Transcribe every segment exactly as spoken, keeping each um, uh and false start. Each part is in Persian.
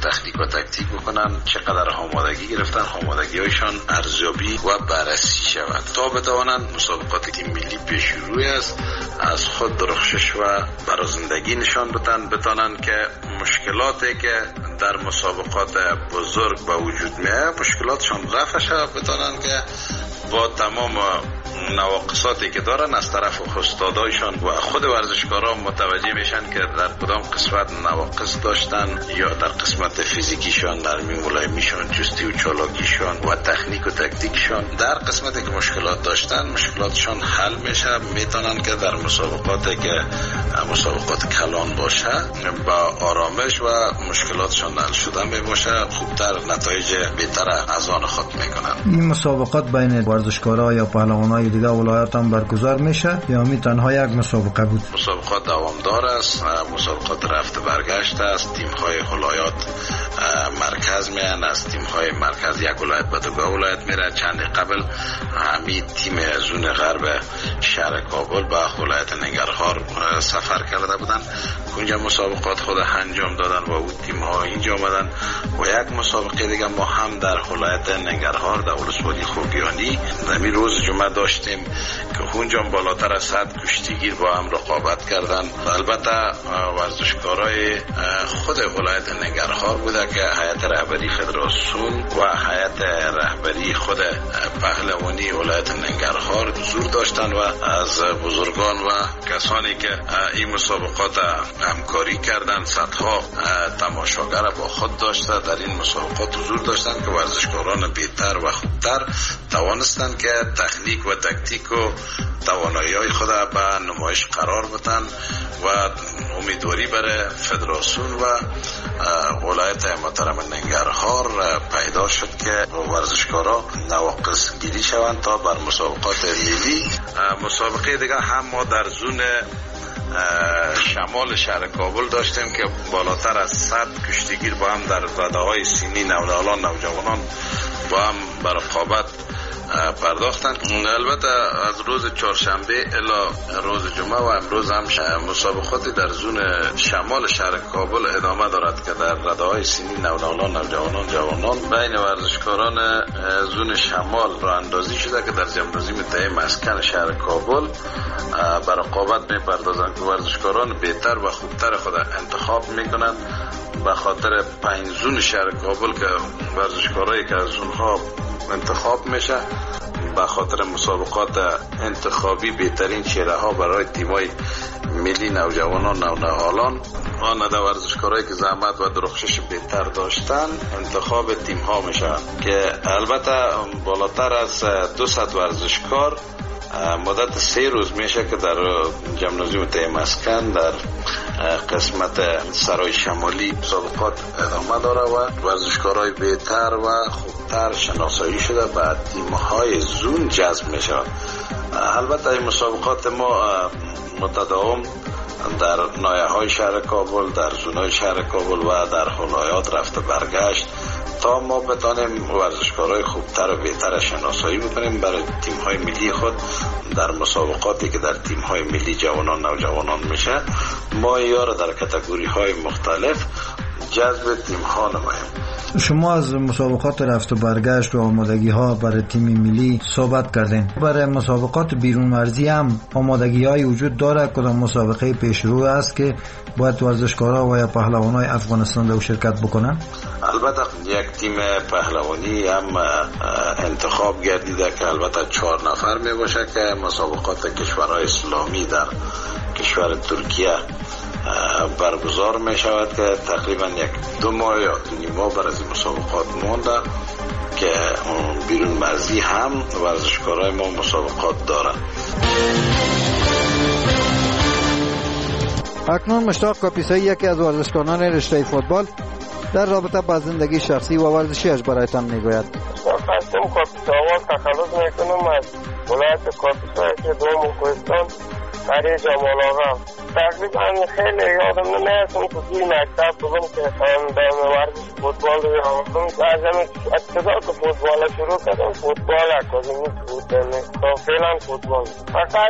تخنیک و تکتیک بکنن، چقدر آمادگی گرفتن، آمادگی هایشان ارزیابی و بررسی شود تا بتوانند مسابقات تیم ملی پیش روی است از خود درخشش و برازندگی نشان بدن، بتانند که مشکلاتی که در مسابقات بزرگ به وجود میاد مشکلاتشان رفع شود، بتانند که با تمام نواقصاتی که دارن از طرف استادایشان و خود ورزشکاران متوجه میشن که در کدام قسمت نواقص داشتن، یا در قسمت فیزیکیشان، نرمی ملایمیشان، چستی و چالاکیشان و تکنیک و تکتیکشان. در قسمتی که مشکلات داشتن مشکلاتشان حل میشه، میتونن که در مسابقاتی که مسابقات کلان باشه با آرامش و مشکلاتشان حل شده میباشه خوبتر نتایج بهتر از آن خود میکنن. این مسابقات بین ورزشکارا یا پهلوانای دیگه ولایت هم برگزار میشه یا می تنها یک مسابقه بود؟ مسابقات دوامدار است، مسابقات رفت برگشت است. تیم های ولایات مرکز میان، از تیم های مرکز یک ولایت به دیگه ولایت میره. چند قبل همین تیم زون غرب شهر کابل به ولایت ننگرهار سفر کرده بودن، اونجا مسابقات خود انجام دادن و اون تیم ها اینجا آمدن. و یک مسابقه دیگه ما هم در ولایت ننگرهار در ولسوالی خوگیانی همین روز جمعه داشتیم که اونجا بالاتر از صد کشتیگیر با هم رقابت کردن. البته ورزشکارای خود ولایت ننگرهار بوده که هیئت رهبری فدراسیون و هیئت رهبری خود پهلوانی ولایت ننگرهار حضور داشتن و از بزرگان و کسانی که این مسابقات همکاری کردن صدها تماشاگر با خود داشته در این مسابقات حضور داشتن که ورزشکاران بهتر و خوبتر توانستند که تکنیک و تکتیک و توانایی‌های خود به نمایش قرار بدن و امیدواری برای فدراسیون و ولایت محترم ننگرهار پیدا شد که ورزشکارا نواقص گیری شوند تا بر مسابقات ملی. مسابقه دیگه هم ما در زون شمال شهر کابل داشتیم که بالاتر از صد کشتیگیر با هم در رده سینی نونالان نوجوانان با هم بر رقابت پرداختن. البته از روز چهارشنبه الی روز جمعه و امروز هم مسابقاتی در زون شمال شهر کابل ادامه دارد که در رده‌های سنی نونالان نوجوانان جوانان بین ورزشکاران زون شمال راه اندازی شده که در جمنازیوم تای مسکن شهر کابل بر رقابت می‌پردازند که ورزشکاران بهتر و خوبتر خود انتخاب می‌کنند. به خاطر پنج زون شهر کابل که ورزشکارایی که از اونها انتخاب میشه به خاطر مسابقات انتخابی بهترین چهره ها برای تیمای ملی نوجوانان نونهالان آن در ورزشکارایی که زحمت و درخشش بهتر داشتن انتخاب تیم ها میشه که البته بالاتر از دویست ورزشکار مدت سه روز میشه که در جمنازیوم تای مسکن در قسمت سرای شمالی مسابقات ادامه داره و ورزشکارای بهتر و خوبتر شناسایی شده به تیم‌های زون جذب میشه. البته این مسابقات ما متداوم در نایه‌های شهر کابل، در زونای شهر کابل و در ولایات رفته برگشت تا ما بتانیم ورزشکارای خوبتر و بهتر شناسایی بکنیم برای تیم‌های ملی خود در مسابقاتی که در تیم‌های ملی جوانان نوجوانان میشه ما یار در کاتگوری‌های مختلف جذب تیم‌ها نماییم. شما از مسابقات رفت و برگشت و آمادگی ها برای تیم ملی صحبت کردین. برای مسابقات بیرون مرزی هم آمادگی های وجود داره؟ کدام مسابقه پیشرو است که باید ورزشکارا و یا پهلوانای افغانستان رو شرکت بکنن؟ البته یک تیم پهلوانی هم انتخاب گردیده که البته چهار نفر می باشه که مسابقات کشورهای اسلامی در کشور ترکیه برگزار می شود که تقریبا یک دو ماه یا دو ماه بر از این مسابقات مونده که بیرون مرزی هم ورزشکارای ما مسابقات دارن. اکنون مشتاق کاپیسایی یکی از ورزشکاران رشته فوتبال در رابطه با زندگی شخصی و ورزشیش برایتان میگوید. خواستم کاپیساوال تخلص میکنم از ولایت کاپیسا که دوم کوهستان قریه جمال آقا. تقریبا خیلی یادم نمیاد اون توی مکتب بودم که خواندم ورزش فوتبال رو آمدم از همین ابتدا که فوتبال شروع کردم فوتبال اکادمیک بود تا فعلا فوتبال فقط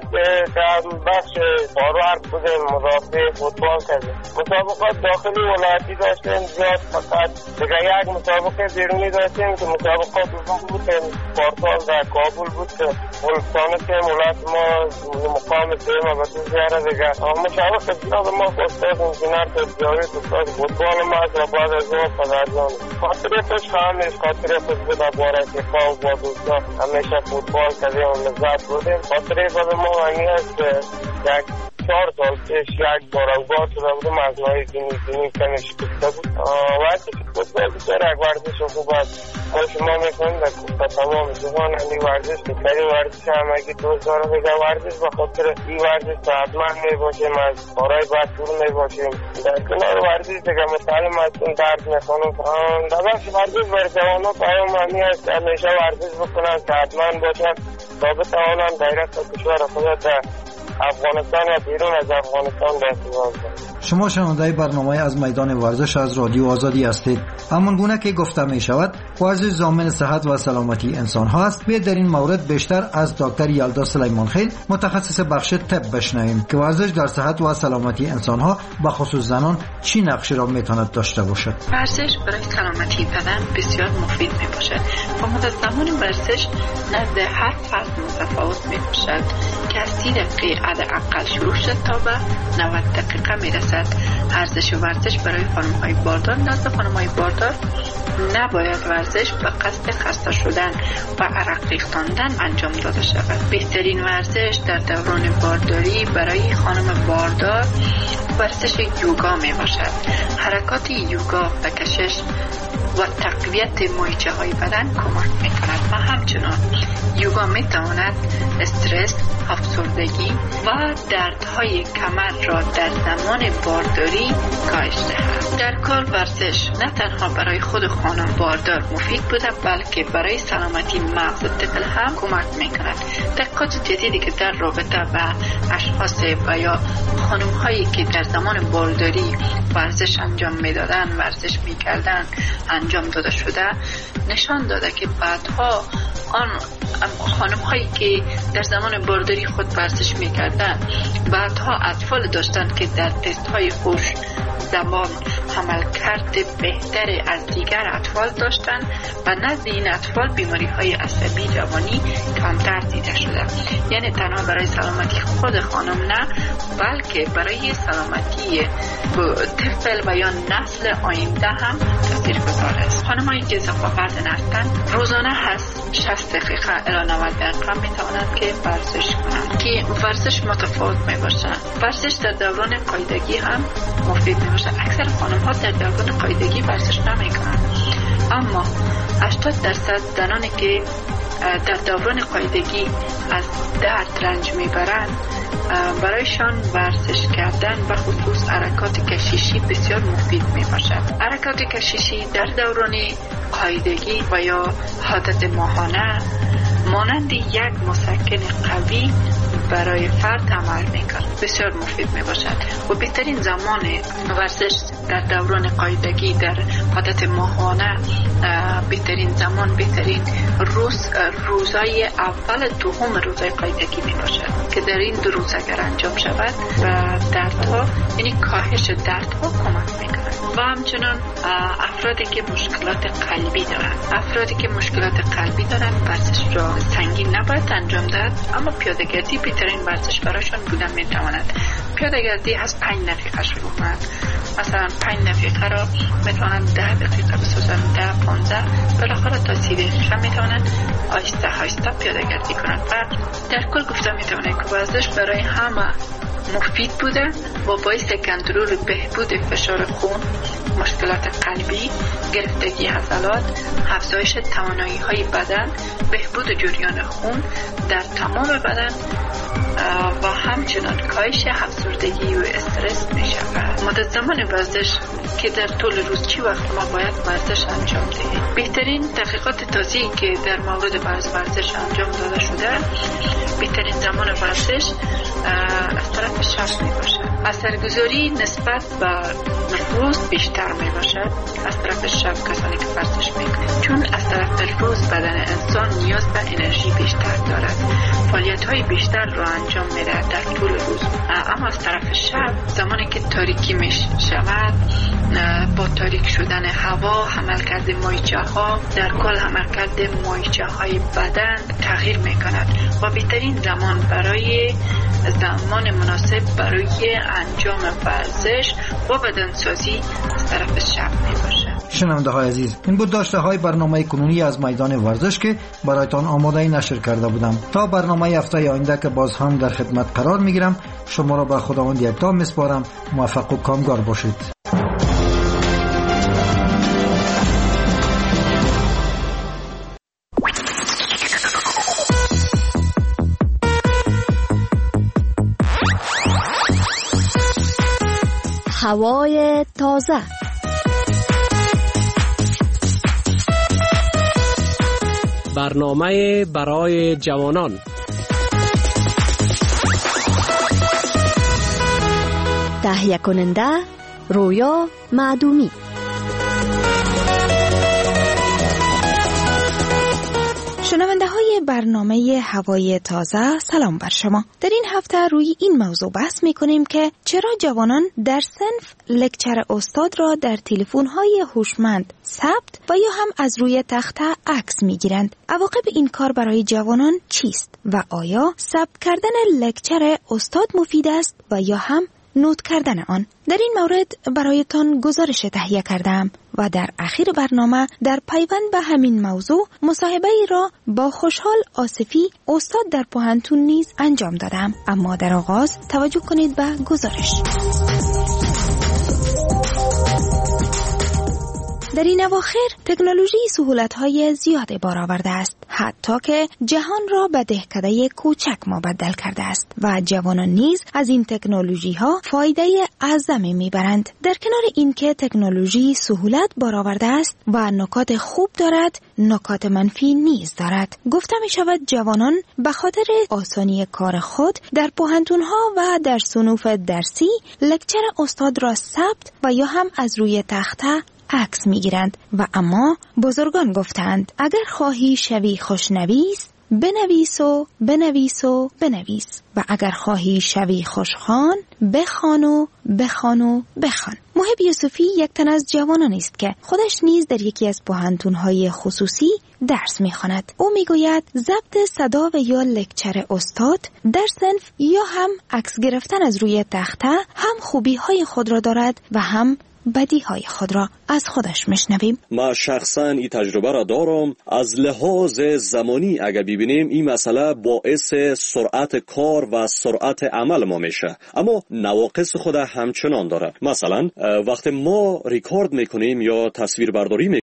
بخش فاروارد بودیم مدافع فوتبال کردیم مسابقات داخلی ولایتی داشتیم زیاد فقط دیگه یک مسابقه بیرونی داشتیم که مسابقات بود پارتال در کابل بود که ولستانه که ولایت ما مقام سیم و بسیار زیاره دیگه مسابقه زیاد ما استاد انجینر تجاری استاد فوتبال ما از را بعد از اون پدرجان خاطره خوش خواهمیش خاطره خوش بود باره اتفاق با دوستا همیشه فوتبال کردیم و لذت بودیم خاطره بعد ما همی هست یک چهار سال پیش یک بار اوگاه شده بودم از نهای دینی دینی کنش کفته بود وقتی که فوتبال بسیار یک ورزش خوب است ما شما میکنیم در کفته تمام جهان همی ورزش که کاری ورزش هم اگه دوست دارم بگه ورزش بخاطر این ورزش تا حتما می باشیم از کارهای باید دور می باشیم در کنار ورزش دیگه متعلم هستیم درد میکنم در بخش ورزش بر جوانو پیام همی هست همیشه ورزش بکنن که حتما باشن تا بتوانن دایره کشور خود در افغانستان و بیرون از افغانستان دستیابی کنند. شما شنونده برنامه از میدان ورزش از رادیو آزادی هستید. همان گونه که گفته می شود ورزش ضامن صحت و سلامتی انسان ها است. بیاید در این مورد بیشتر از دکتر یلدا سلیمان خیل متخصص بخش طب بشنویم که ورزش در صحت و سلامتی انسان ها به خصوص زنان چی نقشی را میتواند داشته باشد. ورزش برای سلامتی بدن بسیار مفید می باشد و مدت زمان ورزش نزد هر فرد متفاوت می باشد که از سی دقیقه حداقل شروع شد تا به نود دقیقه می رسد. ارزش ورزش برای خانم‌های باردار نزد خانم‌های باردار نباید ورزش به قصد خسته شدن و عرق ریختاندن انجام داده شود. بهترین ورزش در دوران بارداری برای خانم باردار ورزش یوگا می باشد. حرکات یوگا و کشش و تقویت مایچه های بدن کمک می کند و همچنان یوگا می تواند استرس، افسردگی و دردهای کمر را در زمان بارداری کاهش دهد. در کل ورزش نه تنها برای خود خانم باردار مفید بوده بلکه برای سلامتی مغز طفل هم کمک می کند. تحقیقات جدیدی که در رابطه با اشخاص و یا خانم هایی که در زمان بارداری ورزش انجام می دادن ورزش می کردن انجام داده شده نشان داده که بعدها آن خانم هایی که در زمان بارداری خود ورزش می کردن بعدها اطفال داشتن که در تست های هوش زمان عملکرد بهتر از دیگر اطفال داشتن و نزد این اطفال بیماری های عصبی جوانی کمتر دیده شده. یعنی تنها برای سلامتی خود خانم نه بلکه برای سلامتی طفل و یا نسل آینده هم تاثیرگذار است. خانمایی که اضافه وزن هستند روزانه هست شصت دقیقه الی نود دقیقه می توانند که ورزش کنند که ورزش متفاوت می باشند. ورزش در دوران قاعدگی هم مفید می باشد. اکثر خانم ها در دوران قاعدگی ورزش نمی کنند اما هشتاد درصد زنانی که در دوران قاعدگی از درد رنج می برند برایشان ورزش کردن و خصوص حرکات کششی بسیار مفید می باشد. حرکات کششی در دوران قاعدگی و یا عادت ماهانه مانند یک مسکن قوی برای فرد عمل می‌کند بسیار مفید می باشد و بهترین زمان ورزش در دوران قاعدگی در عادت ماهانه بهترین زمان بهترین روز روزای اول دوم روزای قاعدگی می باشد که در این دو روز اگر انجام شود و دردها یعنی کاهش دردها کمک می‌کند و همچنان افرادی که مشکلات قلبی دارند افرادی که مشکلات قلبی دارند ورزش را سنگین نباید انجام داد اما پیاده‌گردی بهترین ورزش برایشان بودن میتواند. پیاده‌گردی از پنج دقیقه شروع کنند مثلا پنج دقیقه را میتوانند ده دقیقه بسازند ده پانزده بالاخره تا سی دقیقه میتوانند آهسته آهسته پیاده‌گردی کنند و در کل گفته میتوانند که ورزش برای همه مفید بوده و باعث کنترل بهبود فشار خون، مشکلات قلبی، گرفتگی عضلات، افزایش توانایی های بدن، بهبود جریان خون در تمام بدن و همچنان کاهش افسردگی و استرس می شود. مدت زمان ورزش که در طول روز چی وقت ما باید ورزش انجام دهیم. بهترین تحقیقات تازه‌ای که در مورد ورزش انجام داده شده بهترین زمان ورزش از طرف شب می باشد اثرگذاری نسبت به روز بیشتر می باشد از طرف شب کسانی که ورزش میکنند، چون از طرف روز بدن انسان نیاز به انرژی بیشتر دارد، فعالیت های بیشتر را انجام میدهد در طول روز. اما از طرف شب زمانی که تاریکی می شود، با تاریک شدن هوا عملکرد مایچه ها در کل عملکرد مایچه های بدن تغییر می کند و بهترین زمان برای زمان مناسب برای انجام ورزش و بدنسازی از طرف شب می باشد. شنونده های عزیز، این بود داشته های برنامه کنونی از میدان ورزش که برایتان آماده نشر کرده بودم. تا برنامه هفته آینده که باز هم در خدمت قرار می گیرم، شما را به خداوند یکتا می سپارم. موفق و کامگار باشید. هوای تازه. برنامه برای جوانان. تهیه کننده رویا معدومی. شنونده های برنامه هوای تازه، سلام بر شما. در این هفته روی این موضوع بحث می کنیم که چرا جوانان در صنف لکچر استاد را در تلفن های هوشمند ثبت و یا هم از روی تخته عکس می گیرند. عواقب این کار برای جوانان چیست و آیا ثبت کردن لکچر استاد مفید است و یا هم نوت کردن آن؟ در این مورد برایتان گزارش تهیه کردم و در اخیر برنامه در پیوند به همین موضوع مصاحبه ای را با خوشحال آصفی استاد در پوهنتون نیز انجام دادم. اما در آغاز توجه کنید به گزارش. در این اواخر تکنولوژی سهولت‌های زیادی بار آورده است، حتی که جهان را به دهکده کوچک مبدل کرده است و جوانان نیز از این تکنولوژی‌ها فایده اعظمی می‌برند. در کنار اینکه تکنولوژی سهولت بار آورده است و نکات خوب دارد، نکات منفی نیز دارد. گفته می‌شود جوانان به خاطر آسانی کار خود در پوهنتون‌ها و در صنوف درسی لکچر استاد را ثبت و یا هم از روی تخته عکس میگیرند و اما بزرگان گفتند اگر خواهی شوی خوشنویس بنویس و بنویس و بنویس و اگر خواهی شوی خوشخوان بخوان و بخوان و بخوان. محب یوسفی یک تن از جوانان است که خودش نیز در یکی از پوهنتون‌های خصوصی درس می‌خواند. او میگوید ضبط صدا و یا لکچر استاد در صنف یا هم عکس گرفتن از روی تخته هم خوبی‌های خود را دارد و هم بدیهای خود را از خودش میشنویم. ما شخصا این تجربه را دارم. از لحاظ زمانی اگر ببینیم این مسئله باعث سرعت کار و سرعت عمل ما میشه، اما نواقص خود همچنان داره. مثلا وقتی ما ریکارد میکنیم یا تصویر برداری